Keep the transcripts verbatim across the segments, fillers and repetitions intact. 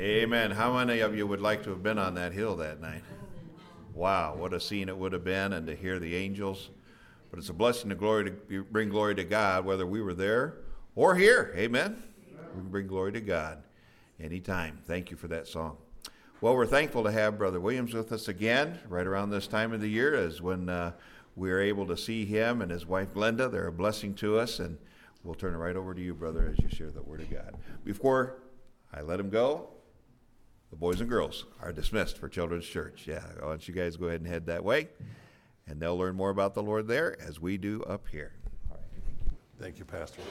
Amen. How many of you would like to have been on that hill that night? Wow, what a scene it would have been, and to hear the angels. But it's a blessing to glory to bring glory to God, whether we were there or here. Amen. We can bring glory to God anytime. Thank you for that song. Well, we're thankful to have Brother Williams with us again, right around this time of the year, as when uh, we're able to see him and his wife Glenda. They're a blessing to us, and we'll turn it right over to you, brother, as you share the word of God. Before I let him go, the boys and girls are dismissed for Children's Church. Yeah, why don't you guys go ahead and head that way, and they'll learn more about the Lord there as we do up here. All right, thank you. Thank you, Pastor.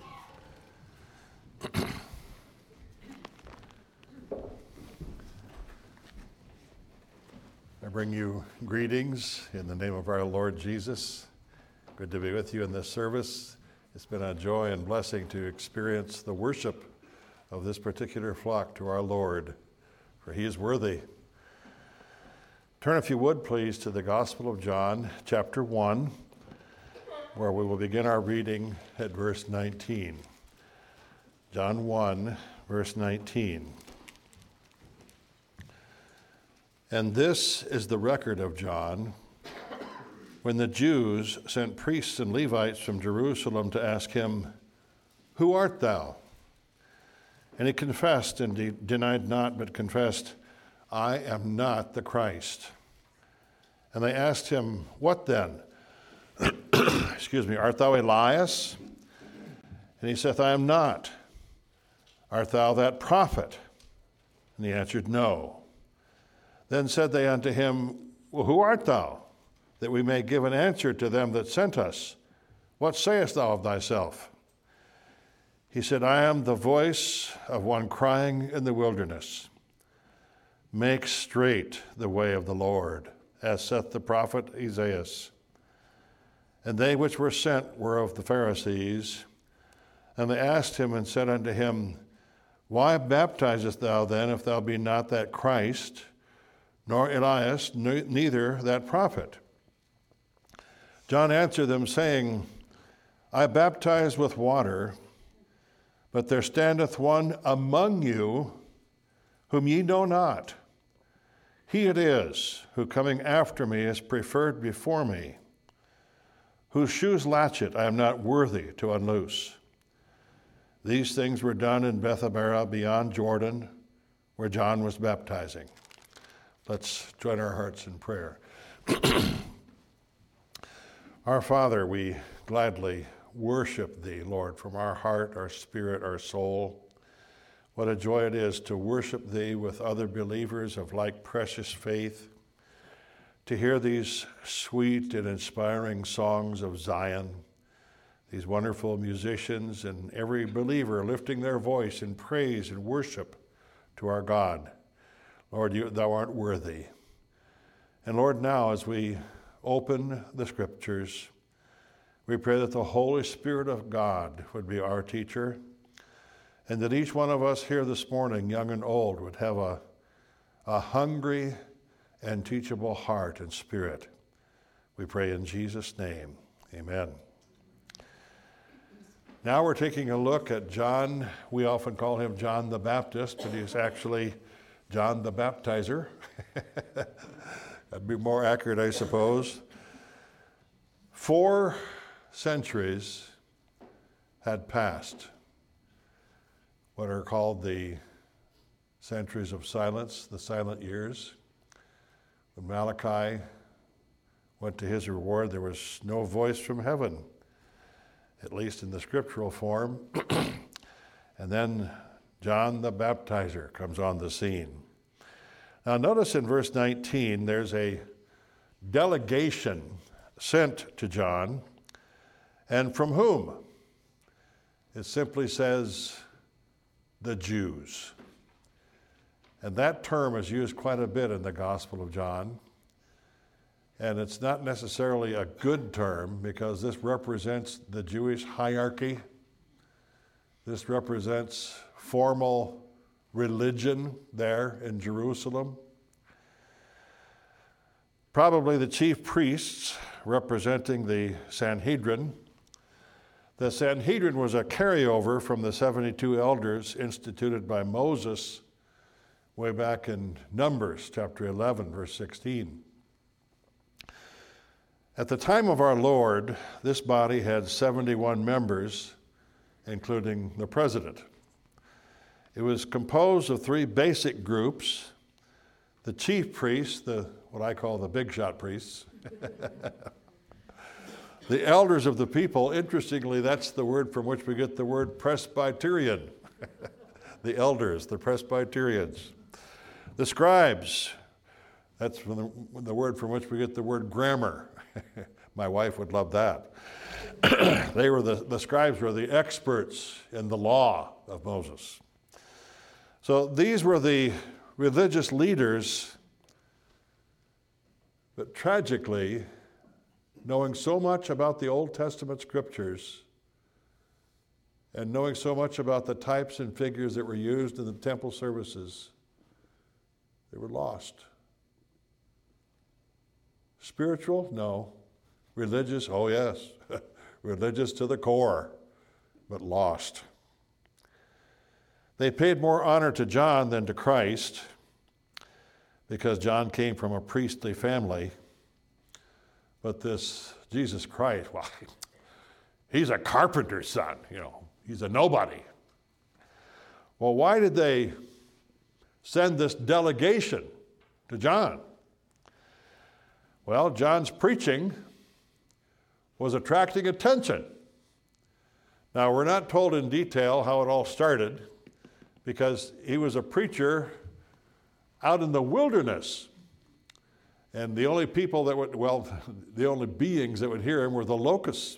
I bring you greetings in the name of our Lord Jesus. Good to be with you in this service. It's been a joy and blessing to experience the worship of this particular flock to our Lord, for he is worthy. Turn, if you would, please, to the Gospel of John, chapter one, where we will begin our reading at verse nineteen. John one, verse nineteen. And this is the record of John, when the Jews sent priests and Levites from Jerusalem to ask him, "Who art thou?" And he confessed and de- denied not, but confessed, "I am not the Christ." And they asked him, "What then?" Excuse me, "Art thou Elias?" And he saith, "I am not." "Art thou that prophet?" And he answered, "No." Then said they unto him, "Well, who art thou? That we may give an answer to them that sent us. What sayest thou of thyself?" He said, "I am the voice of one crying in the wilderness, make straight the way of the Lord, as saith the prophet Isaiah." And they which were sent were of the Pharisees. And they asked him and said unto him, "Why baptizest thou then, if thou be not that Christ, nor Elias, neither that prophet?" John answered them, saying, "I baptize with water, but there standeth one among you whom ye know not. He it is who coming after me is preferred before me, whose shoes latchet I am not worthy to unloose." These things were done in Bethabara beyond Jordan, where John was baptizing. Let's join our hearts in prayer. Our Father, we gladly worship thee, Lord, from our heart, our spirit, our soul. What a joy it is to worship thee with other believers of like precious faith, to hear these sweet and inspiring songs of Zion, these wonderful musicians and every believer lifting their voice in praise and worship to our God. Lord, you, thou art worthy. And Lord, now as we open the scriptures, we pray that the Holy Spirit of God would be our teacher, and that each one of us here this morning, young and old, would have a, a hungry and teachable heart and spirit. We pray in Jesus' name, amen. Now we're taking a look at John. We often call him John the Baptist, but he's actually John the Baptizer. That'd be more accurate, I suppose. Four centuries had passed, what are called the centuries of silence, the silent years. When Malachi went to his reward, there was no voice from heaven, at least in the scriptural form. And then John the Baptizer comes on the scene. Now notice in verse nineteen, there's a delegation sent to John. And from whom? It simply says, the Jews. And that term is used quite a bit in the Gospel of John. And it's not necessarily a good term, because this represents the Jewish hierarchy. This represents formal religion there in Jerusalem. Probably the chief priests representing the Sanhedrin. The Sanhedrin was a carryover from the seventy-two elders instituted by Moses way back in Numbers chapter eleven, verse sixteen. At the time of our Lord, this body had seventy-one members, including the president. It was composed of three basic groups: the chief priests, the what I call the big shot priests, the elders of the people. Interestingly, that's the word from which we get the word Presbyterian. The elders, the Presbyterians. The scribes, that's from the, the word from which we get the word grammar. My wife would love that. They were the, the scribes were the experts in the law of Moses. So these were the religious leaders, but tragically, knowing so much about the Old Testament scriptures and knowing so much about the types and figures that were used in the temple services, they were lost. Spiritual? No. Religious? Oh, yes. Religious to the core, but lost. They paid more honor to John than to Christ because John came from a priestly family. But this Jesus Christ, well, he's a carpenter's son, you know. He's a nobody. Well, why did they send this delegation to John? Well, John's preaching was attracting attention. Now, we're not told in detail how it all started because he was a preacher out in the wilderness. And the only people that would, well, the only beings that would hear him were the locusts.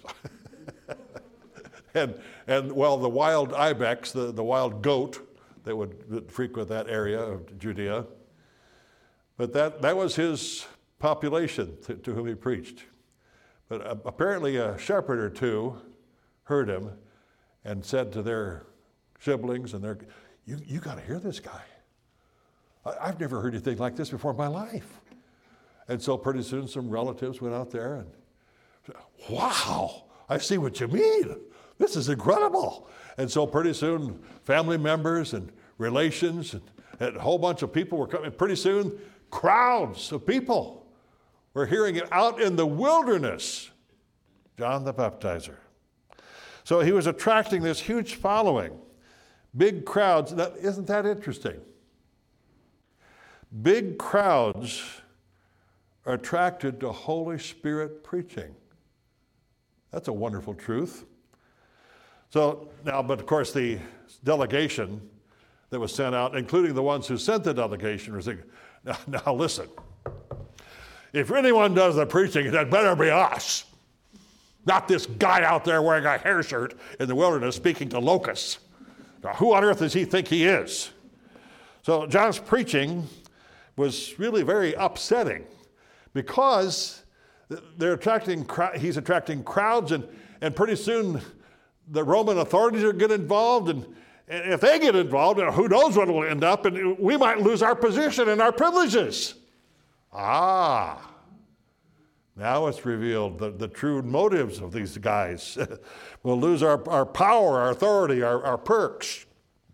and, and, well, the wild ibex, the, the wild goat that would, that frequent that area of Judea. But that, that was his population to, to whom he preached. But uh, apparently a shepherd or two heard him and said to their siblings and their, you, you got to hear this guy. I, I've never heard anything like this before in my life. And so pretty soon some relatives went out there and said, wow, I see what you mean. This is incredible. And so pretty soon family members and relations and, and a whole bunch of people were coming. Pretty soon crowds of people were hearing it out in the wilderness. John the Baptizer. So he was attracting this huge following. Big crowds. Now, isn't that interesting? Big crowds are attracted to Holy Spirit preaching. That's a wonderful truth. So now, but of course, the delegation that was sent out, including the ones who sent the delegation, were thinking, now, now listen, if anyone does the preaching, that better be us. Not this guy out there wearing a hair shirt in the wilderness speaking to locusts. Now, who on earth does he think he is? So John's preaching was really very upsetting because they're attracting, he's attracting crowds, and, and pretty soon the Roman authorities are getting involved, and, and if they get involved, who knows what will end up, and we might lose our position and our privileges. Ah, now it's revealed the, the true motives of these guys. We'll lose our, our power, our authority, our, our perks.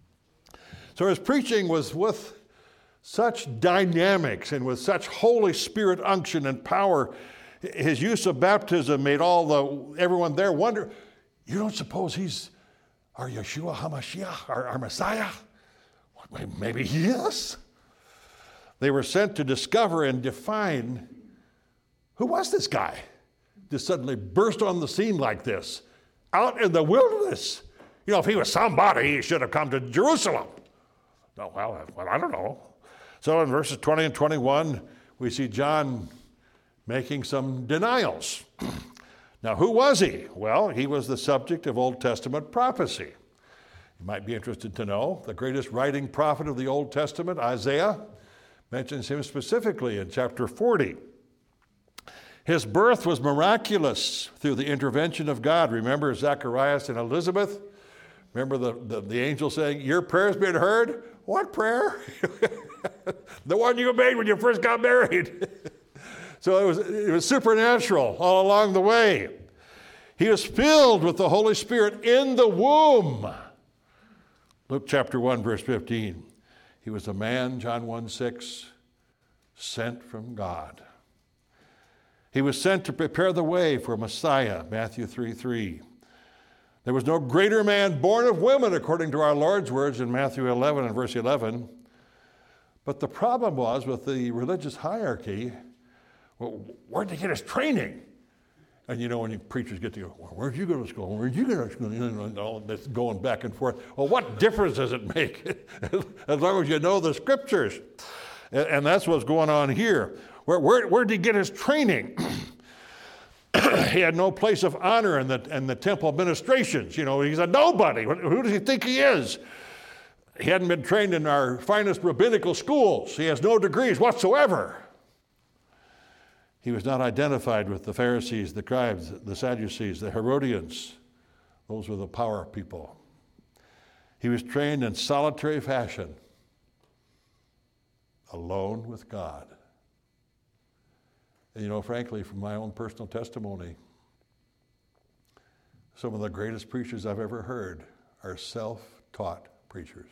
So his preaching was with such dynamics and with such Holy Spirit unction and power. His use of baptism made all the everyone there wonder, you don't suppose he's our Yeshua HaMashiach, our, our Messiah? Maybe he is. They were sent to discover and define who was this guy to suddenly burst on the scene like this, out in the wilderness. You know, if he was somebody, he should have come to Jerusalem. No, well, well, I don't know. So in verses twenty and twenty-one, we see John making some denials. Now, who was he? Well, he was the subject of Old Testament prophecy. You might be interested to know the greatest writing prophet of the Old Testament, Isaiah, mentions him specifically in chapter forty. His birth was miraculous through the intervention of God. Remember Zacharias and Elizabeth? Remember the, the, the angel saying, your prayer's been heard? What prayer? The one you made when you first got married. So it was, it was supernatural all along the way. He was filled with the Holy Spirit in the womb. Luke chapter one, verse fifteen. He He was a man, John one six, sent from God. He was sent to prepare the way for Messiah, Matthew three three. There was no greater man born of women, according to our Lord's words in Matthew eleven and verse eleven. But the problem was with the religious hierarchy, well, where'd he get his training? And you know, when you preachers get to go, well, where'd you go to school? Where'd you go to school? You know, and all this going back and forth. Well, what difference does it make? As long as you know the scriptures. And, and that's what's going on here. Where, where, where did he get his training? He had no place of honor in the, in the temple administrations. You know, he's a nobody. Who does he think he is? He hadn't been trained in our finest rabbinical schools. He has no degrees whatsoever. He was not identified with the Pharisees, the scribes, the Sadducees, the Herodians. Those were the power people. He was trained in solitary fashion, alone with God. And you know, frankly, from my own personal testimony, some of the greatest preachers I've ever heard are self-taught preachers.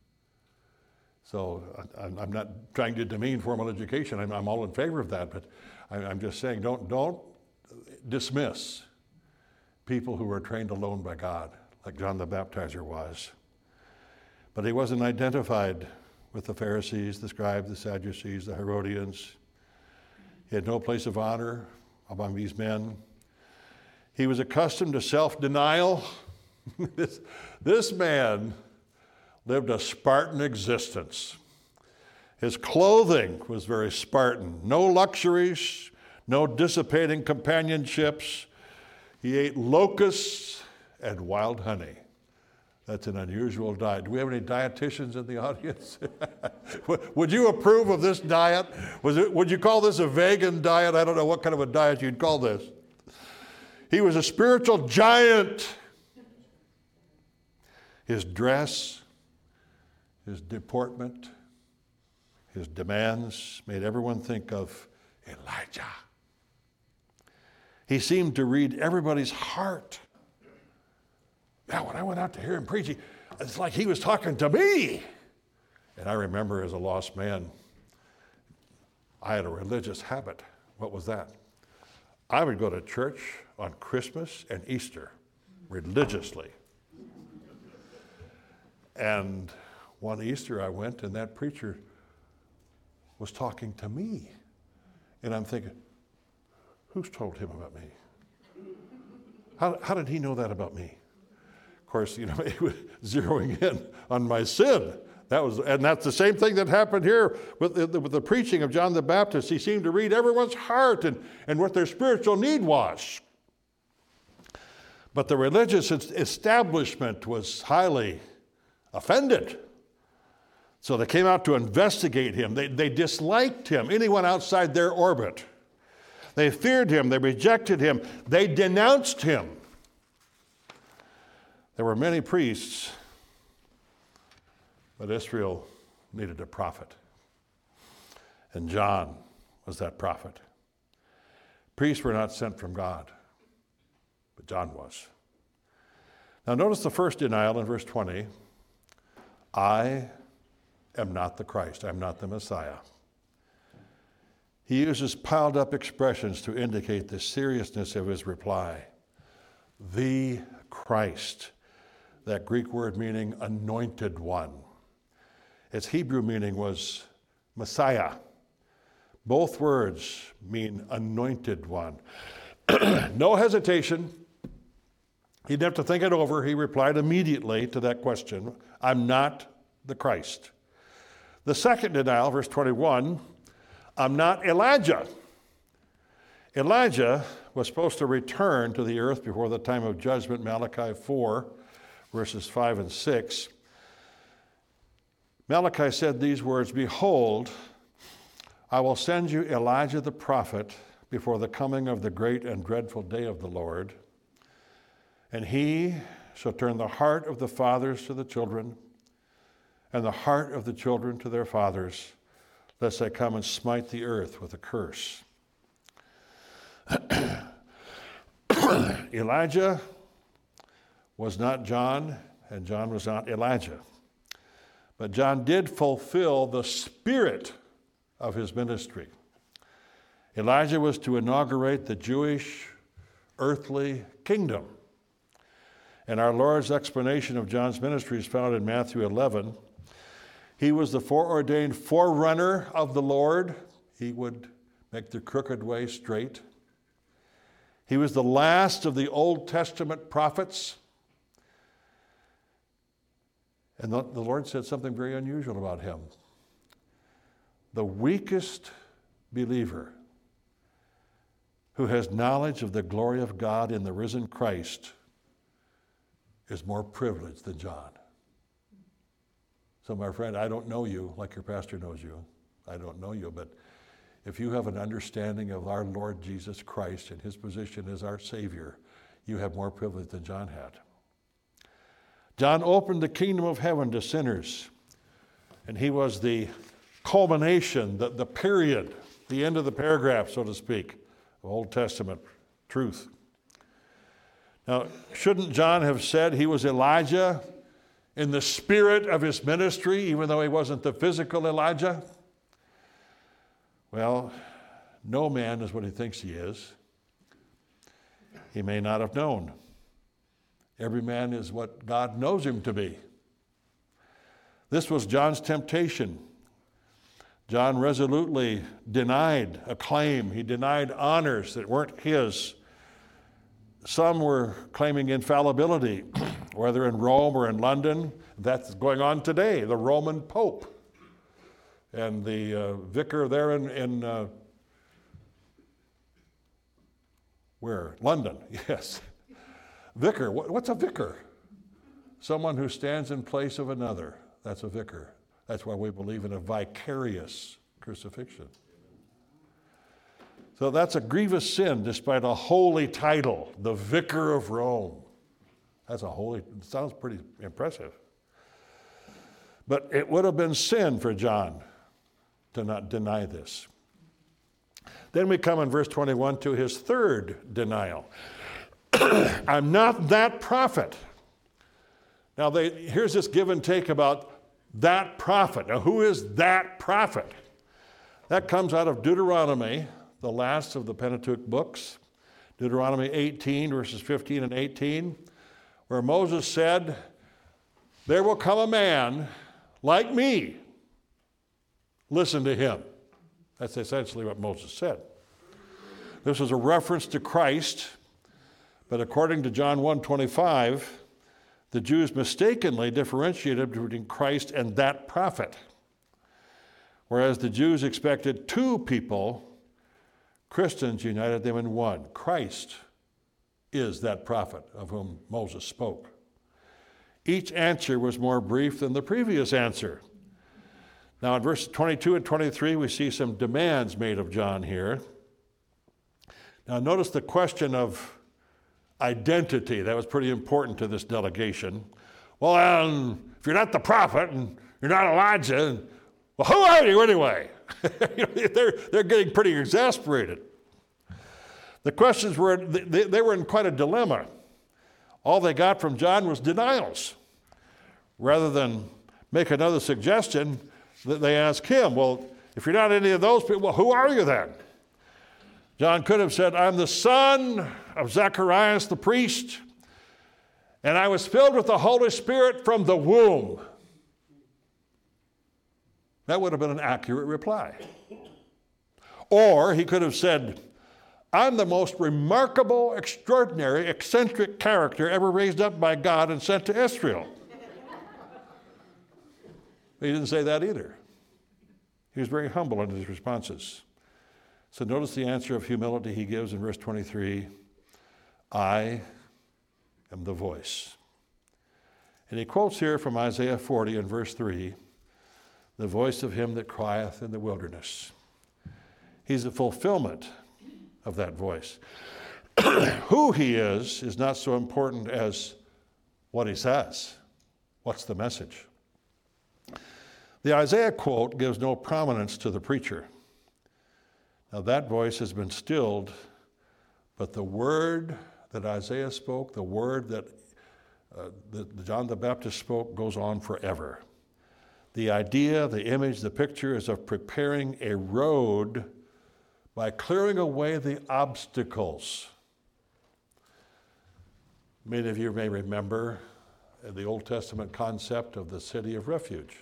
So I'm not trying to demean formal education. I'm, I'm all in favor of that, but I'm just saying don't, don't dismiss people who are trained alone by God, like John the Baptizer was. But he wasn't identified with the Pharisees, the scribes, the Sadducees, the Herodians. He had no place of honor among these men. He was accustomed to self-denial. this, this man lived a Spartan existence. His clothing was very Spartan. No luxuries, no dissipating companionships. He ate locusts and wild honey. That's an unusual diet. Do we have any dietitians in the audience? Would you approve of this diet? Was it, would you call this a vegan diet? I don't know what kind of a diet you'd call this. He was a spiritual giant. His dress, his deportment, his demands made everyone think of Elijah. He seemed to read everybody's heart. Now, when I went out to hear him preach, it's like he was talking to me. And I remember as a lost man, I had a religious habit. What was that? I would go to church on Christmas and Easter religiously. And one Easter I went, and that preacher was talking to me. And I'm thinking, who's told him about me? How, how did he know that about me? Of course, you know, he was zeroing in on my sin. That was, and that's the same thing that happened here with the, with the preaching of John the Baptist. He seemed to read everyone's heart and, and what their spiritual need was. But the religious establishment was highly offended. So they came out to investigate him. They, they disliked him, anyone outside their orbit. They feared him. They rejected him. They denounced him. There were many priests, but Israel needed a prophet. And John was that prophet. Priests were not sent from God, but John was. Now notice the first denial in verse twenty. I am not the Christ. I'm not the Messiah. He uses piled up expressions to indicate the seriousness of his reply. The Christ. That Greek word meaning anointed one. Its Hebrew meaning was Messiah. Both words mean anointed one. No hesitation. He didn't have to think it over. He replied immediately to that question. I'm not the Christ. The second denial, verse twenty-one, I'm not Elijah. Elijah was supposed to return to the earth before the time of judgment, Malachi four, verses five and six. Malachi said these words, behold, I will send you Elijah the prophet before the coming of the great and dreadful day of the Lord. And he shall turn the heart of the fathers to the children, and the heart of the children to their fathers, lest I come and smite the earth with a curse. Elijah was not John, and John was not Elijah. But John did fulfill the spirit of his ministry. Elijah was to inaugurate the Jewish earthly kingdom. And our Lord's explanation of John's ministry is found in Matthew eleven. He was the foreordained forerunner of the Lord. He would make the crooked way straight. He was the last of the Old Testament prophets. And the, the Lord said something very unusual about him. The weakest believer who has knowledge of the glory of God in the risen Christ is more privileged than John. So my friend, I don't know you like your pastor knows you. I don't know you, but if you have an understanding of our Lord Jesus Christ and his position as our Savior, you have more privilege than John had. John opened the kingdom of heaven to sinners, and he was the culmination, the, the period, the end of the paragraph, so to speak, of Old Testament truth. Now, shouldn't John have said he was Elijah in the spirit of his ministry, even though he wasn't the physical Elijah? Well, no man is what he thinks he is. He may not have known. Every man is what God knows him to be. This was John's temptation. John resolutely denied acclaim. He denied honors that weren't his. Some were claiming infallibility, whether in Rome or in London. That's going on today, the Roman Pope. And the uh, vicar there in, in uh, where? London, yes. Vicar, what, what's a vicar? Someone who stands in place of another. That's a vicar. That's why we believe in a vicarious crucifixion. So that's a grievous sin despite a holy title, the Vicar of Rome. That's a holy, it sounds pretty impressive. But it would have been sin for John to not deny this. Then we come in verse twenty-one to his third denial. I'm not that prophet. Now they, here's this give and take about that prophet. Now who is that prophet? That comes out of Deuteronomy, the last of the Pentateuch books. Deuteronomy eighteen, verses fifteen and eighteen, where Moses said, there will come a man like me. Listen to him. That's essentially what Moses said. This is a reference to Christ, but according to John one twenty-five, the Jews mistakenly differentiated between Christ and that prophet. Whereas the Jews expected two people, Christians united them in one. Christ is that prophet of whom Moses spoke. Each answer was more brief than the previous answer. Now in verses twenty-two and twenty-three, we see some demands made of John here. Now notice the question of identity. That was pretty important to this delegation. Well, um, if you're not the prophet and you're not Elijah, well, who are you anyway? they're, they're getting pretty exasperated. The questions were, they, they were in quite a dilemma. All they got from John was denials. Rather than make another suggestion, they asked him, well, if you're not any of those people, well, who are you then? John could have said, I'm the son of Zacharias the priest, and I was filled with the Holy Spirit from the womb. That would have been an accurate reply. Or he could have said, I'm the most remarkable, extraordinary, eccentric character ever raised up by God and sent to Israel. He didn't say that either. He was very humble in his responses. So notice the answer of humility he gives in verse twenty-three. I am the voice. And he quotes here from Isaiah forty in verse three, the voice of him that crieth in the wilderness. He's the fulfillment of that voice. Who he is is not so important as what he says. What's the message? The Isaiah quote gives no prominence to the preacher. Now that voice has been stilled, but the word that Isaiah spoke, the word that, uh, that John the Baptist spoke, goes on forever. The idea, the image, the picture is of preparing a road by clearing away the obstacles. Many of you may remember the Old Testament concept of the city of refuge.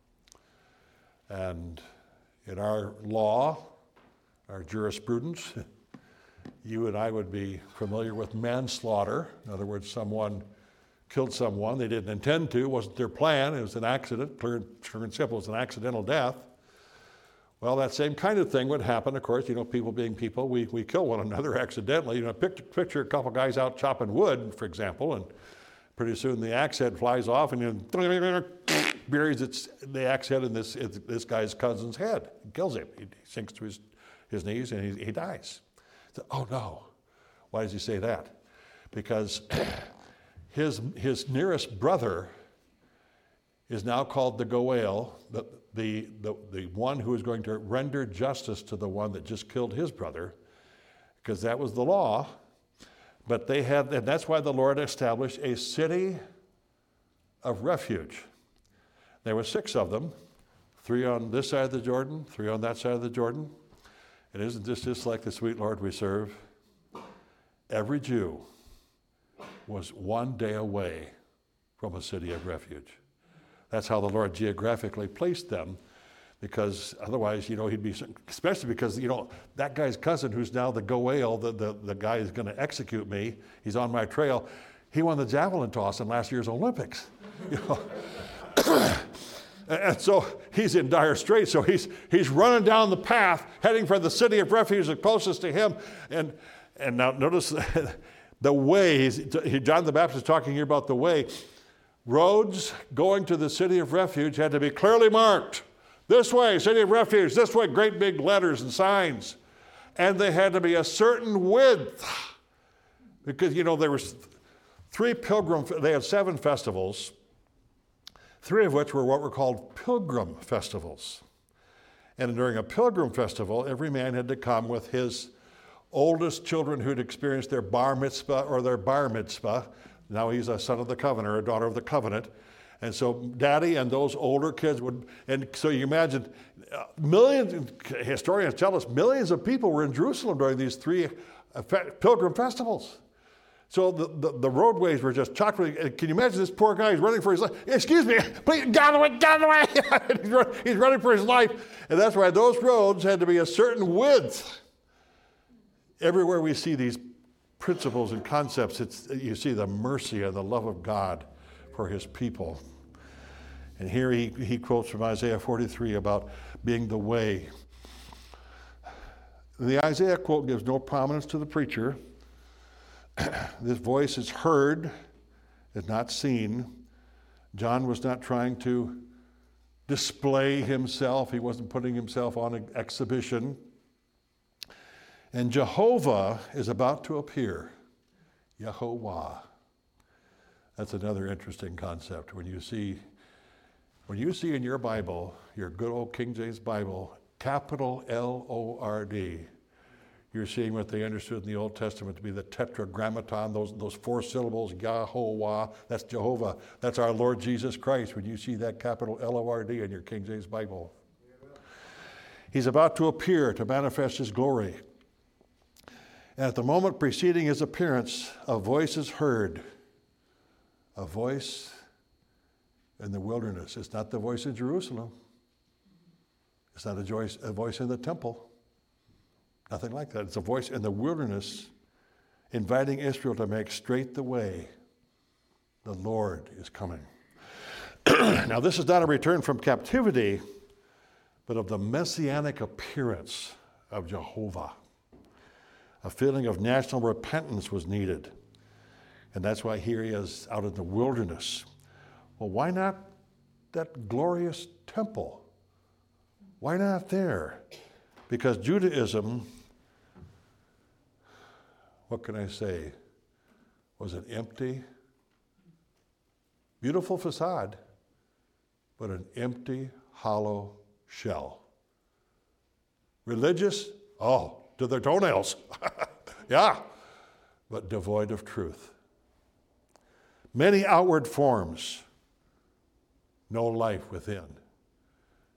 And in our law, our jurisprudence, you and I would be familiar with manslaughter. In other words, someone killed someone. They didn't intend to. It wasn't their plan. It was an accident. Clear, clear and simple. It was an accidental death. Well, that same kind of thing would happen, of course. You know, people being people, we, we kill one another accidentally. You know, picture, picture a couple guys out chopping wood, for example, and pretty soon the axe head flies off and then buries its, the axe head in this, this guy's cousin's head. It kills him. He sinks to his, his knees and he, he dies. So, oh no. Why does he say that? Because his, his nearest brother is now called the Goel, the, the, the, the one who is going to render justice to the one that just killed his brother, because that was the law. But they had, and that's why the Lord established a city of refuge. There were six of them, three on this side of the Jordan, three on that side of the Jordan. And isn't this just like the sweet Lord we serve? Every Jew was one day away from a city of refuge. That's how the Lord geographically placed them, because otherwise, you know, he'd be, especially because, you know, that guy's cousin who's now the Goel, the, the, the guy who's going to execute me, he's on my trail, he won the javelin toss in last year's Olympics. You know? And so he's in dire straits. So he's he's running down the path, heading for the city of refuge the closest to him. And and now notice the way, he's, John the Baptist is talking here about the way. Roads going to the city of refuge had to be clearly marked. This way, city of refuge, this way, great big letters and signs. And they had to be a certain width. Because, you know, there was three pilgrim, they had seven festivals, three of which were what were called pilgrim festivals. And during a pilgrim festival, every man had to come with his oldest children who'd experienced their bar mitzvah or their bar mitzvah. Now he's a son of the covenant or a daughter of the covenant. And so daddy and those older kids would, and so you imagine uh, millions, historians tell us millions of people were in Jerusalem during these three uh, fe- pilgrim festivals. So the, the, the roadways were just chock full. Can you imagine this poor guy? He's running for his life. Excuse me, please, get out of the way, get out of the way. he's, run, he's running for his life. And that's why those roads had to be a certain width. Everywhere we see these principles and concepts, it's, you see the mercy and the love of God for his people. And here he, he quotes from Isaiah forty-three about being the way. The Isaiah quote gives no prominence to the preacher. This voice is heard, is not seen. John was not trying to display himself. He wasn't putting himself on an exhibition. And Jehovah is about to appear. Yehovah. That's another interesting concept. When you see, when you see in your Bible, your good old King James Bible, capital L O R D, you're seeing what they understood in the Old Testament to be the tetragrammaton, those, those four syllables, Yehovah, that's Jehovah. That's our Lord Jesus Christ when you see that capital L O R D in your King James Bible. He's about to appear to manifest his glory. And at the moment preceding his appearance, a voice is heard. A voice in the wilderness. It's not the voice in Jerusalem. It's not a voice, a voice in the temple. Nothing like that. It's a voice in the wilderness inviting Israel to make straight the way. The Lord is coming. Now, this is not a return from captivity, but of the messianic appearance of Jehovah. A feeling of national repentance was needed. And that's why here he is out in the wilderness. Well, why not that glorious temple? Why not there? Because Judaism, what can I say, was an empty, beautiful facade, but an empty, hollow shell. Religious? Oh, to their toenails. Yeah, but devoid of truth. Many outward forms, no life within.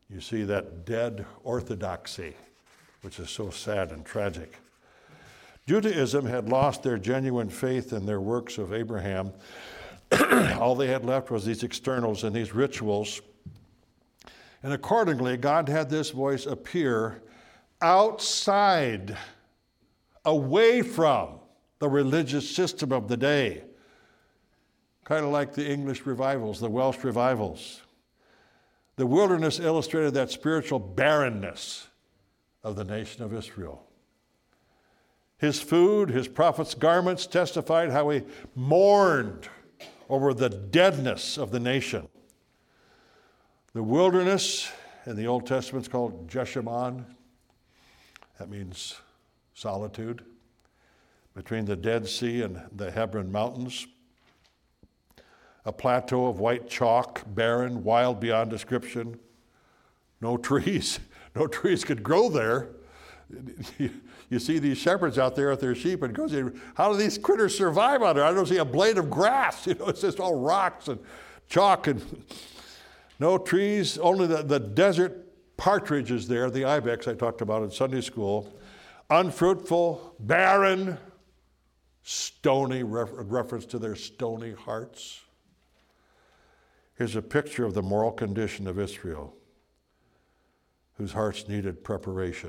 You see that dead orthodoxy, which is so sad and tragic. Judaism had lost their genuine faith in their works of Abraham. All they had left was these externals and these rituals. And accordingly, God had this voice appear outside, away from the religious system of the day. Kind of like the English revivals, the Welsh revivals. The wilderness illustrated that spiritual barrenness of the nation of Israel. His food, his prophet's garments testified how he mourned over the deadness of the nation. The wilderness in the Old Testament is called Jeshimon. That means solitude, between the Dead Sea and the Hebron Mountains. A plateau of white chalk, barren, wild beyond description. No trees. No trees could grow there. You, you see these shepherds out there with their sheep and goes, how do these critters survive out there? I don't see a blade of grass. You know, it's just all rocks and chalk and no trees, only the, the desert partridges there, the ibex I talked about in Sunday school. Unfruitful, barren, stony, refer- reference to their stony hearts. Here's a picture of the moral condition of Israel, whose hearts needed preparation.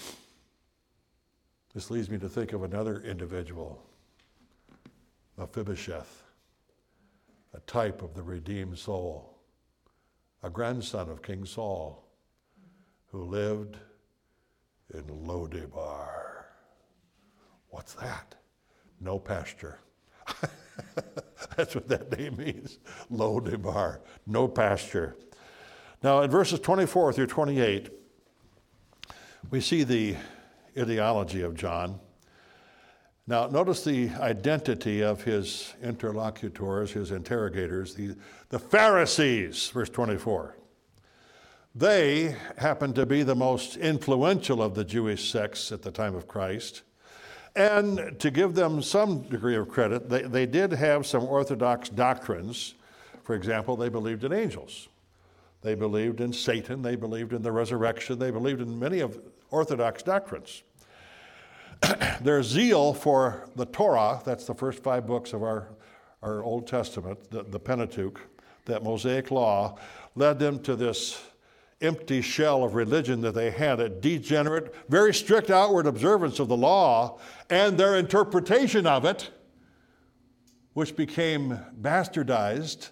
This leads me to think of another individual, Mephibosheth, a type of the redeemed soul, a grandson of King Saul, who lived in Lodebar. What's that? No pasture. That's what that name means, Lodebar, no pasture. Now in verses twenty-four through twenty-eight, we see the ideology of John. Now notice the identity of his interlocutors, his interrogators, the, the Pharisees, verse twenty-four. They happened to be the most influential of the Jewish sects at the time of Christ. And to give them some degree of credit, they, they did have some orthodox doctrines. For example, they believed in angels. They believed in Satan. They believed in the resurrection. They believed in many of orthodox doctrines. Their zeal for the Torah, that's the first five books of our, our Old Testament, the, the Pentateuch, that Mosaic law, led them to this empty shell of religion that they had, a degenerate, very strict outward observance of the law and their interpretation of it, which became bastardized.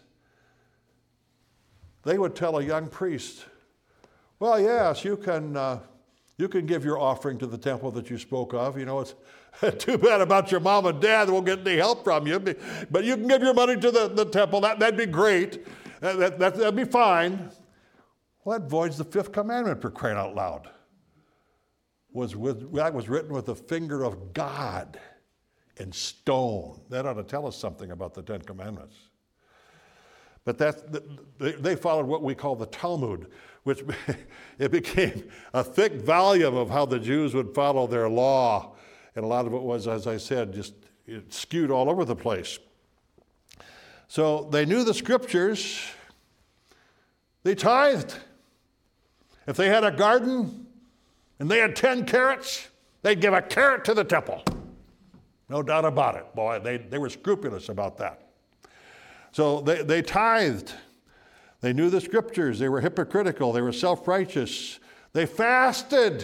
They would tell a young priest, well, yes, you can, uh, you can give your offering to the temple that you spoke of. You know, it's too bad about your mom and dad. They won't get any help from you. But you can give your money to the, the temple. That, that'd be great. That, that, that'd be fine. Well, that voids the fifth commandment, for crying out loud. Was with, that was written with the finger of God in stone. That ought to tell us something about the Ten Commandments. But that, they, they followed what we call the Talmud, which it became a thick volume of how the Jews would follow their law. And a lot of it was, as I said, just it skewed all over the place. So they knew the scriptures. They tithed. If they had a garden and they had ten carrots, they'd give a carrot to the temple. No doubt about it. Boy, they, they were scrupulous about that. So they, they tithed. They knew the scriptures. They were hypocritical. They were self-righteous. They fasted.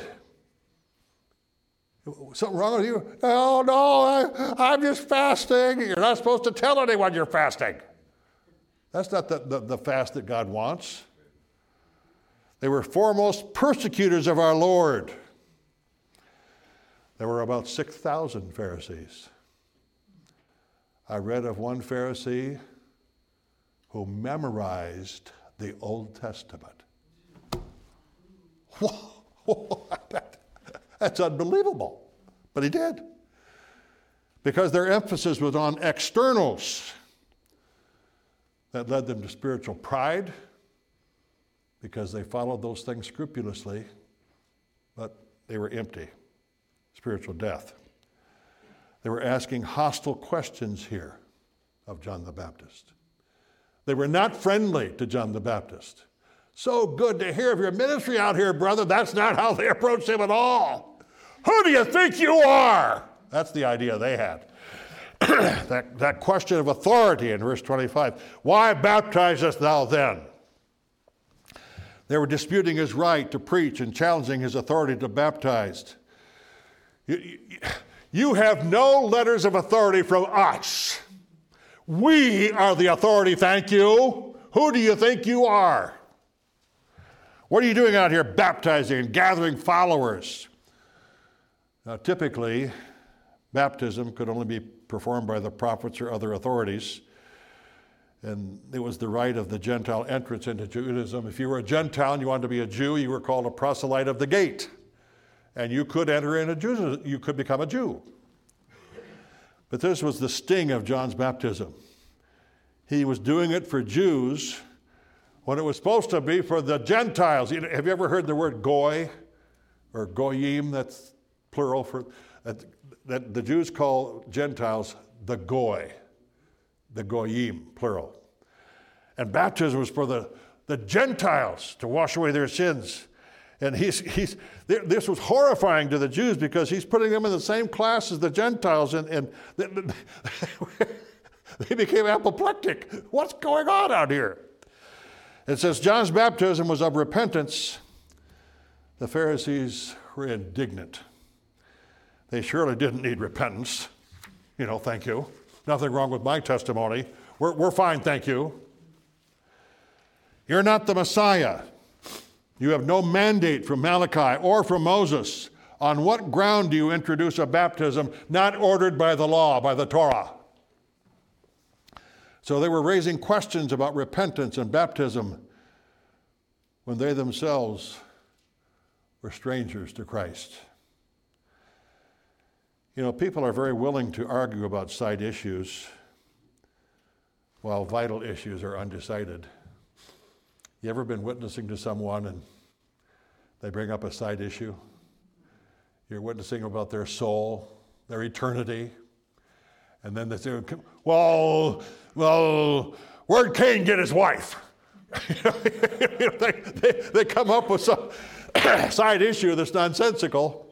Something wrong with you? Oh, no, I, I'm just fasting. You're not supposed to tell anyone you're fasting. That's not the, the, the fast that God wants. They were foremost persecutors of our Lord. There were about six thousand Pharisees. I read of one Pharisee who memorized the Old Testament. Whoa, that, that's unbelievable. But he did. Because their emphasis was on externals. That led them to spiritual pride, because they followed those things scrupulously, but they were empty. Spiritual death. They were asking hostile questions here of John the Baptist. They were not friendly to John the Baptist. So good to hear of your ministry out here, brother. That's not how they approached him at all. Who do you think you are? That's the idea they had. that, that question of authority in verse twenty-five. Why baptizest thou then? They were disputing his right to preach and challenging his authority to baptize. You, you, you have no letters of authority from us. We are the authority, thank you. Who do you think you are? What are you doing out here baptizing and gathering followers? Now, typically, baptism could only be performed by the prophets or other authorities. And it was the right of the Gentile entrance into Judaism. If you were a Gentile and you wanted to be a Jew, you were called a proselyte of the gate. And you could enter into Judaism, you could become a Jew. But this was the sting of John's baptism. He was doing it for Jews when it was supposed to be for the Gentiles. Have you ever heard the word goy or goyim? That's plural for that, that the Jews call Gentiles the goy, the goyim, plural. And baptism was for the, the Gentiles to wash away their sins. And he's, he's, this was horrifying to the Jews because he's putting them in the same class as the Gentiles, and, and they became apoplectic. What's going on out here? It says John's baptism was of repentance. The Pharisees were indignant. They surely didn't need repentance. You know, thank you. Nothing wrong with my testimony. We're, we're fine, thank you. You're not the Messiah. You have no mandate from Malachi or from Moses. On what ground do you introduce a baptism not ordered by the law, by the Torah? So they were raising questions about repentance and baptism when they themselves were strangers to Christ. You know, people are very willing to argue about side issues while vital issues are undecided. You ever been witnessing to someone and they bring up a side issue? You're witnessing about their soul, their eternity, and then they say, well, well, where'd Cain get his wife? they, they, they come up with some side issue that's nonsensical.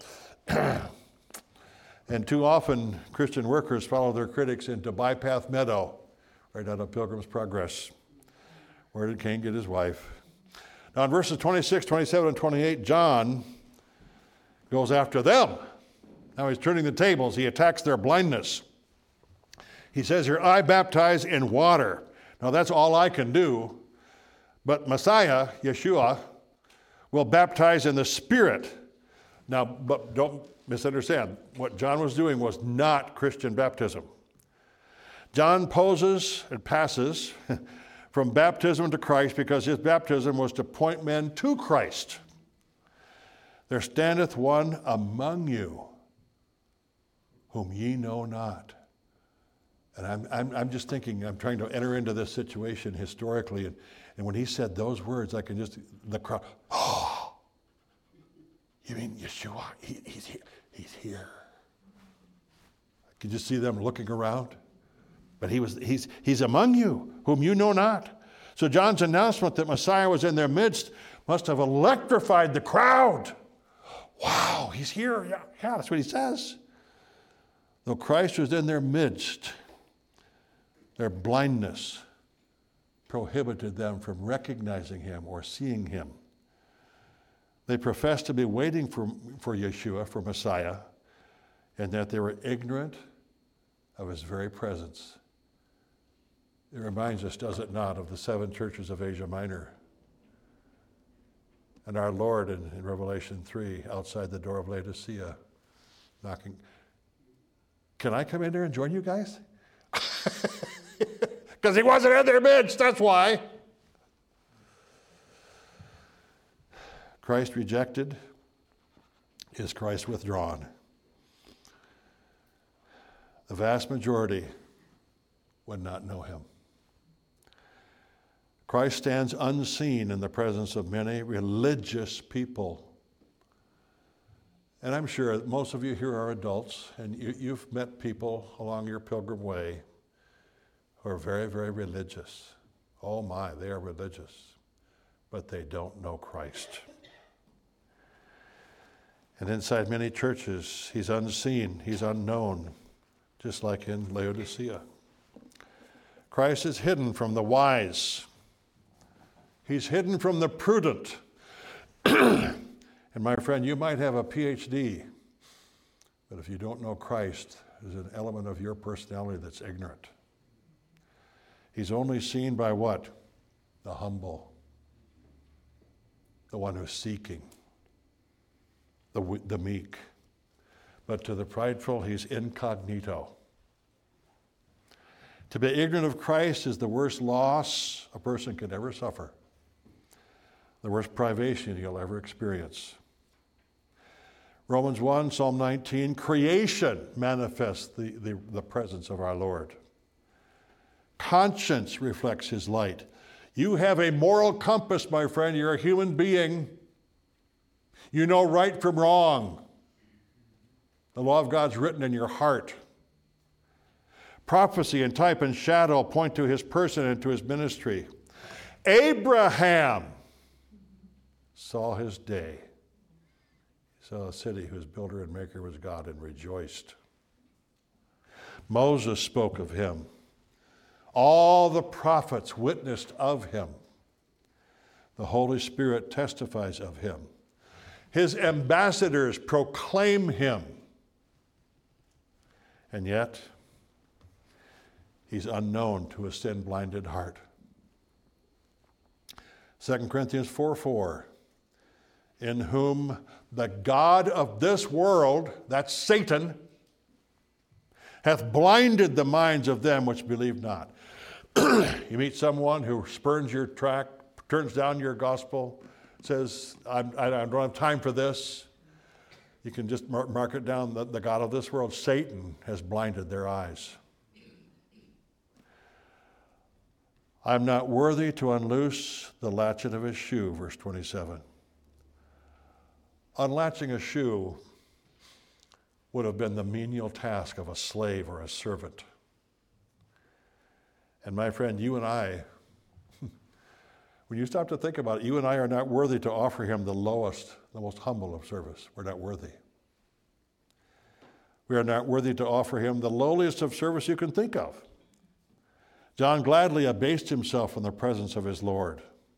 And too often, Christian workers follow their critics into Bypath Meadow, right out of Pilgrim's Progress. Where did Cain get his wife? Now in verses twenty-six, twenty-seven, and twenty-eight, John goes after them. Now he's turning the tables. He attacks their blindness. He says here, I baptize in water. Now that's all I can do. But Messiah, Yeshua, will baptize in the Spirit. Now, but don't misunderstand. What John was doing was not Christian baptism. John poses and passes from baptism to Christ because his baptism was to point men to Christ. There standeth one among you whom ye know not. And I'm, I'm, I'm just thinking, I'm trying to enter into this situation historically, and, and when he said those words, I can just, the crowd, oh, you mean Yeshua? He, he's here. He's here. I could just see them looking around. But he was, he's, he's among you, whom you know not. So John's announcement that Messiah was in their midst must have electrified the crowd. Wow, he's here. Yeah, yeah, that's what he says. Though Christ was in their midst, their blindness prohibited them from recognizing him or seeing him. They professed to be waiting for, for Yeshua, for Messiah, and that they were ignorant of his very presence. It reminds us, does it not, of the seven churches of Asia Minor. And our Lord in, in Revelation three, outside the door of Laodicea, knocking. Can I come in there and join you guys? Because he wasn't in their midst, that's why. Christ rejected, is Christ withdrawn? The vast majority would not know him. Christ stands unseen in the presence of many religious people. And I'm sure most of you here are adults, and you, you've met people along your pilgrim way who are very, very religious. Oh my, they are religious. but they don't know Christ. And inside many churches, he's unseen, he's unknown, just like in Laodicea. Christ is hidden from the wise. He's hidden from the prudent. And my friend, you might have a P H D, but if you don't know Christ, there's an element of your personality that's ignorant. He's only seen by what? The humble, the one who's seeking, the, the meek. But to the prideful, he's incognito. To be ignorant of Christ is the worst loss a person could ever suffer, the worst privation you'll ever experience. Romans one, Psalm nineteen, creation manifests the, the, the presence of our Lord. Conscience reflects his light. You have a moral compass, my friend. You're a human being. You know right from wrong. The law of God's written in your heart. Prophecy and type and shadow point to his person and to his ministry. Abraham saw his day. He saw a city whose builder and maker was God and rejoiced. Moses spoke of him. All the prophets witnessed of him. The Holy Spirit testifies of him. His ambassadors proclaim him. And yet, he's unknown to a sin-blinded heart. Second Corinthians four four, in whom the God of this world, that's Satan, hath blinded the minds of them which believe not. You meet someone who spurns your track, turns down your gospel, says, I'm, I don't have time for this. You can just mark it down, the, the God of this world, Satan, has blinded their eyes. I'm not worthy to unloose the latchet of his shoe, verse twenty-seven. Unlatching a shoe would have been the menial task of a slave or a servant. And my friend, you and I, when you stop to think about it, you and I are not worthy to offer him the lowest, the most humble of service. We're not worthy. We are not worthy to offer him the lowliest of service you can think of. John gladly abased himself in the presence of his Lord.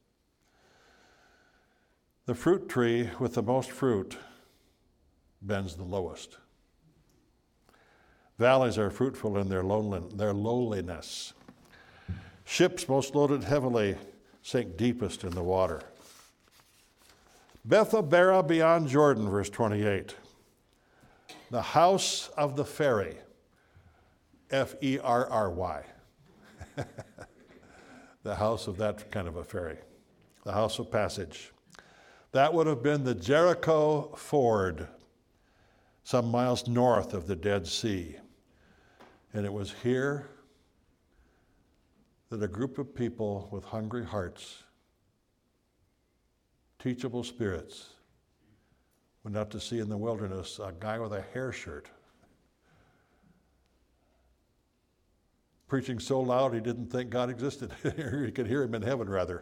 The fruit tree with the most fruit bends the lowest. Valleys are fruitful in their lowliness. Ships most loaded heavily sink deepest in the water. Bethabara beyond Jordan, verse twenty-eight. The house of the ferry, F E R R Y. The house of that kind of a ferry, the house of passage. That would have been the Jericho Ford, some miles north of the Dead Sea. And it was here that a group of people with hungry hearts, teachable spirits, went out to see in the wilderness a guy with a hair shirt, preaching so loud he didn't think God existed. He could hear him in heaven, rather.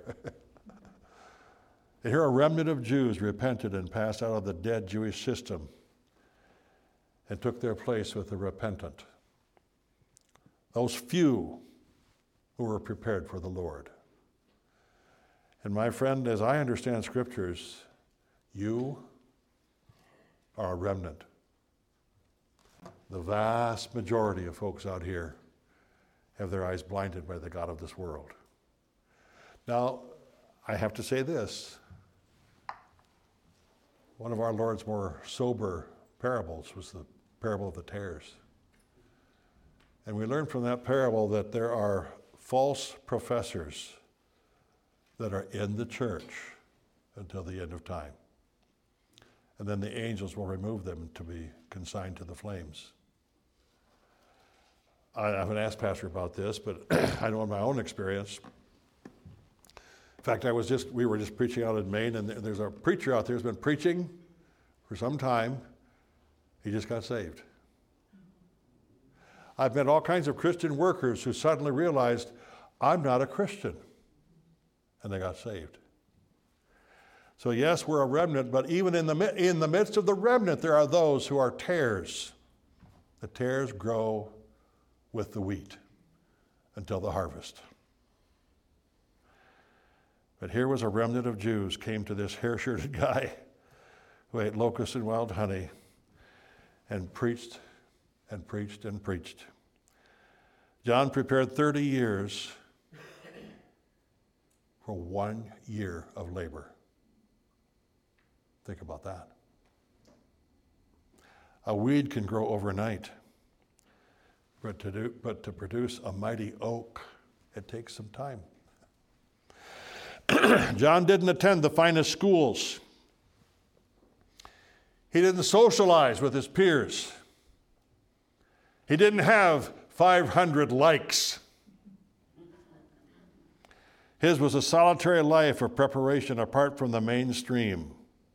And here a remnant of Jews repented and passed out of the dead Jewish system and took their place with the repentant. Those few who were prepared for the Lord. And my friend, as I understand scriptures, you are a remnant. The vast majority of folks out here have their eyes blinded by the God of this world. Now, I have to say this. One of our Lord's more sober parables was the parable of the tares. And we learn from that parable that there are false professors that are in the church until the end of time. And then the angels will remove them to be consigned to the flames. I haven't asked Pastor about this, but I know in my own experience. In fact, I was just, we were just preaching out in Maine, and there's a preacher out there who's been preaching for some time. He just got saved. I've met all kinds of Christian workers who suddenly realized, I'm not a Christian. And they got saved. So yes, we're a remnant, but even in the, in the midst of the remnant, there are those who are tares. The tares grow with the wheat until the harvest. But here was a remnant of Jews came to this hair-shirted guy who ate locusts and wild honey and preached and preached and preached. John prepared thirty years for one year of labor. Think about that. A weed can grow overnight, but to do, but to produce a mighty oak, it takes some time. John didn't attend the finest schools. He didn't socialize with his peers. He didn't have five hundred likes. His was a solitary life of preparation apart from the mainstream.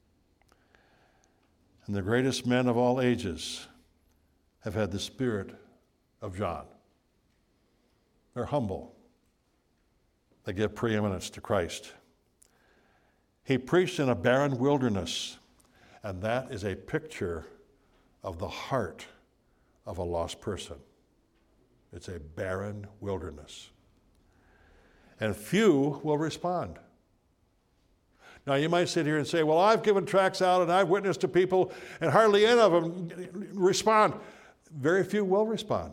And the greatest men of all ages have had the spirit of John. They're humble. They give preeminence to Christ. He preached in a barren wilderness, and that is a picture of the heart of a lost person. It's a barren wilderness. And few will respond. Now, you might sit here and say, well, I've given tracts out and I've witnessed to people, and hardly any of them respond. Very few will respond,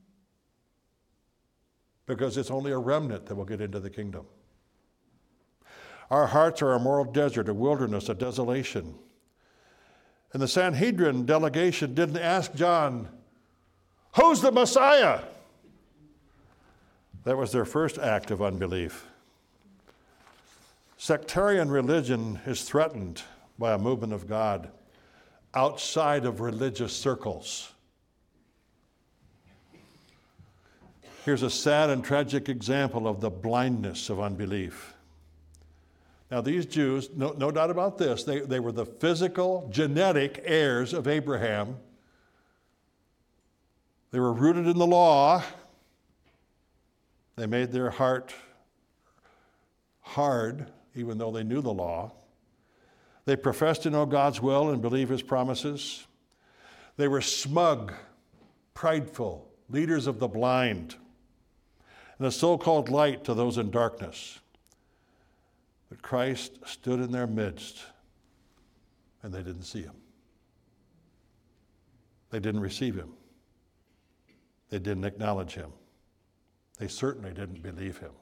because it's only a remnant that will get into the kingdom. Our hearts are a moral desert, a wilderness, a desolation. And the Sanhedrin delegation didn't ask John, who's the Messiah? That was their first act of unbelief. Sectarian religion is threatened by a movement of God outside of religious circles. Here's a sad and tragic example of the blindness of unbelief. Now, these Jews, no, no doubt about this, they, they were the physical, genetic heirs of Abraham. They were rooted in the law. They made their heart hard, even though they knew the law. They professed to know God's will and believe his promises. They were smug, prideful, leaders of the blind, and a so-called light to those in darkness. But Christ stood in their midst, and they didn't see him. They didn't receive him. They didn't acknowledge him. They certainly didn't believe him.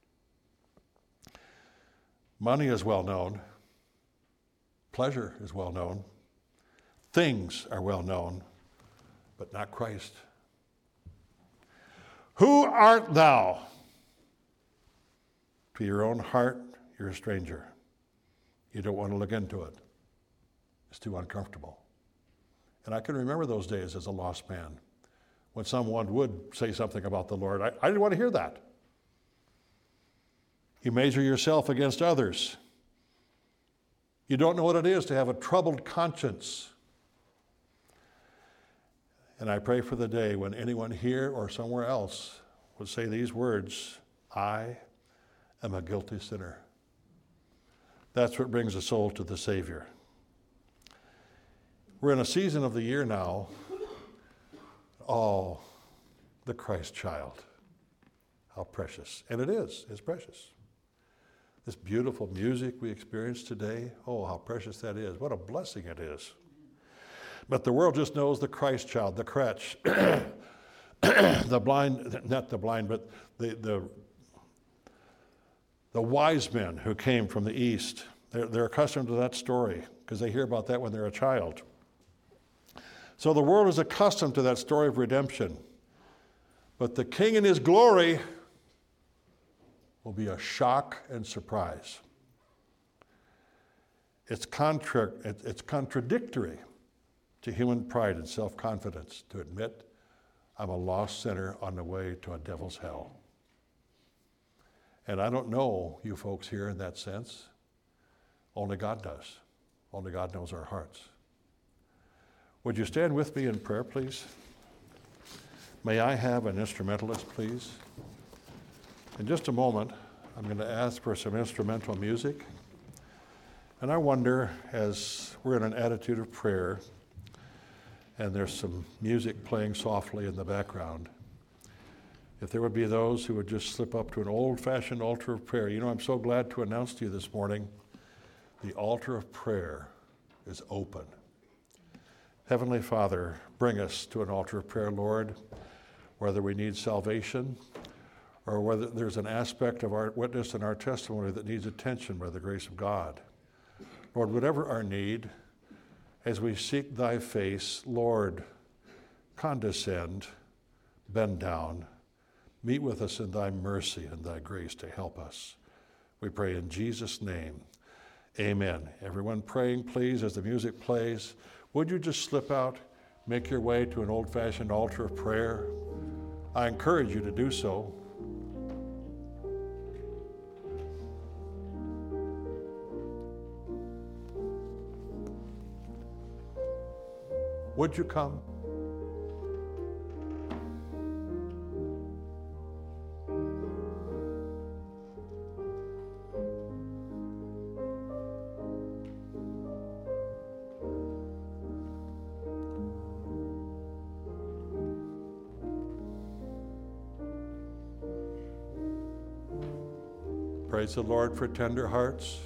Money is well known. Pleasure is well known. Things are well known, but not Christ. Who art thou? To your own heart, you're a stranger. You don't want to look into it. It's too uncomfortable. And I can remember those days as a lost man, when someone would say something about the Lord. I, I didn't want to hear that. You measure yourself against others. You don't know what it is to have a troubled conscience. And I pray for the day when anyone here or somewhere else would say these words, I am a guilty sinner. That's what brings a soul to the Savior. We're in a season of the year now, oh, the Christ child. How precious. And it is, it's precious. This beautiful music we experience today, oh, how precious that is. What a blessing it is. But the world just knows the Christ child, the crutch, the blind, not the blind, but the, the, the wise men who came from the East. They're, they're accustomed to that story because they hear about that when they're a child. So the world is accustomed to that story of redemption. But the King in his glory will be a shock and surprise. It's, contra- it's contradictory to human pride and self-confidence to admit I'm a lost sinner on the way to a devil's hell. And I don't know you folks here in that sense. Only God does. Only God knows our hearts. Would you stand with me in prayer, please? May I have an instrumentalist, please? In just a moment, I'm going to ask for some instrumental music. And And I wonder, as we're in an attitude of prayer, and there's some music playing softly in the background, if there would be those who would just slip up to an old-fashioned altar of prayer. You know, I'm so glad to announce to you this morning, the altar of prayer is open. Heavenly Father, bring us to an altar of prayer, Lord, whether we need salvation or whether there's an aspect of our witness and our testimony that needs attention by the grace of God. Lord, whatever our need, as we seek thy face, Lord, condescend, bend down, meet with us in thy mercy and thy grace to help us. We pray in Jesus' name. Amen. Everyone praying, please, as the music plays, would you just slip out, make your way to an old-fashioned altar of prayer? I encourage you to do so. Would you come? Praise the Lord for tender hearts.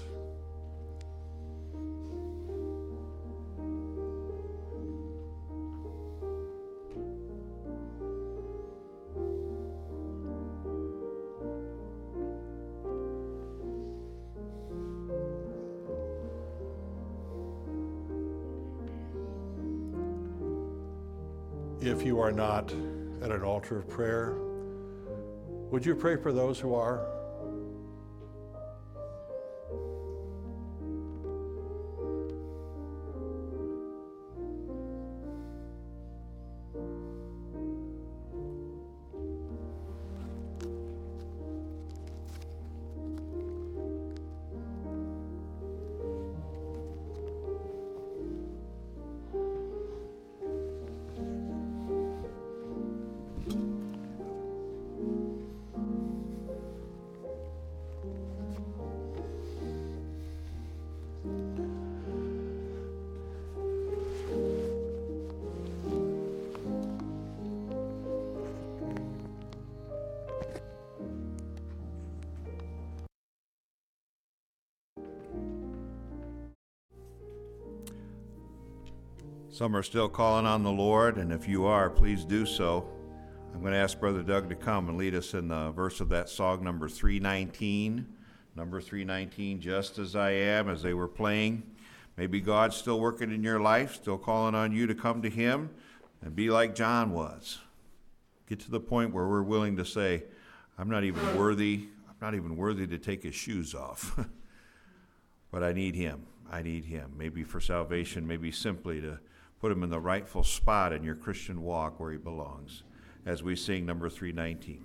If you are not at an altar of prayer, would you pray for those who are? Some are still calling on the Lord, and if you are, please do so. I'm going to ask Brother Doug to come and lead us in the verse of that song, number three nineteen. Number three nineteen, Just As I Am, as they were playing. Maybe God's still working in your life, still calling on you to come to Him and be like John was. Get to the point where we're willing to say, I'm not even worthy, I'm not even worthy to take His shoes off. But I need Him. I need Him. Maybe for salvation, maybe simply to put Him in the rightful spot in your Christian walk where He belongs, as we sing number three nineteen.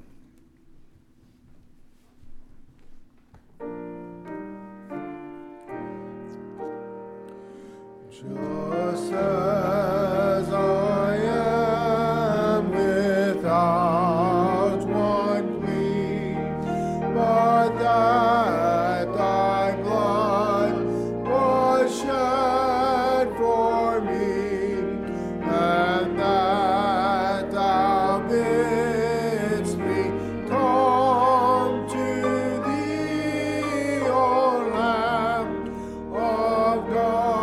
Just as I am without one plea, but that thy blood was shed for me, and that thou bidst me come to thee, O Lamb of God.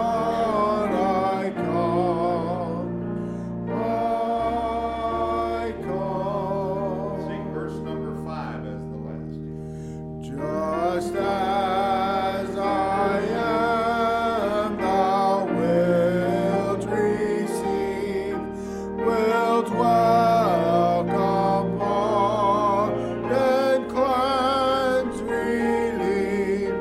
Just as I am, thou wilt receive, wilt welcome, pardon, cleanse, relieve,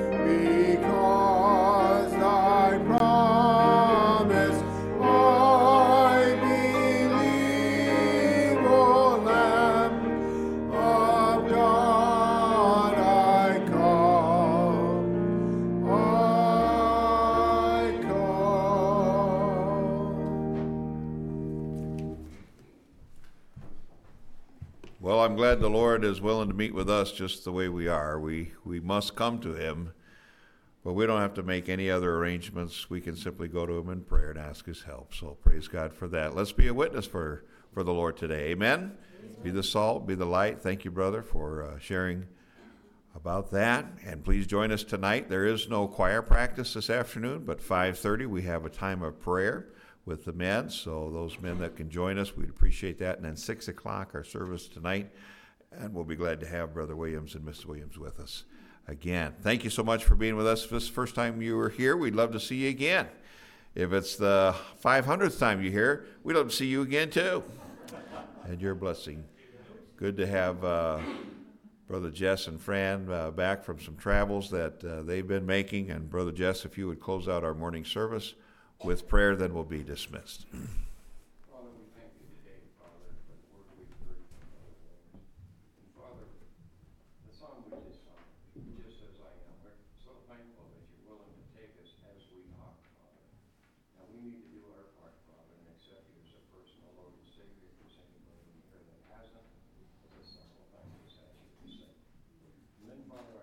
because thy promise I believe, O Lamb of God. I come, I come. Well, I'm glad the Lord is willing to meet with us just the way we are. We we must come to Him But we don't have to make any other arrangements. We can simply go to him in prayer and ask his help. So praise God for that. Let's be a witness for, for the Lord today. Amen? Be the salt, be the light. Thank you, brother, for uh, sharing about that. And please join us tonight. There is no choir practice this afternoon, but five thirty we have a time of prayer with the men. So those men that can join us, we'd appreciate that. And then six o'clock, our service tonight. And we'll be glad to have Brother Williams and Miss Williams with us again. Thank you so much for being with us. If this is the first time you were here, we'd love to see you again. If it's the five hundredth time you're here, we'd love to see you again too. And your blessing. Good to have uh, Brother Jess and Fran uh, back from some travels that uh, they've been making. And Brother Jess, if you would close out our morning service with prayer, then we'll be dismissed. Father, we thank you today, Father, for the word we've heard from Brother Williams. And Father, the song we just sung, just as I am, we're so thankful that you're willing to take us as we are, Father. Now we need to do our part, Father, and accept you as a personal Lord and Savior. If there's anybody in here that hasn't, this simple thing just ask you to say. And then, Father,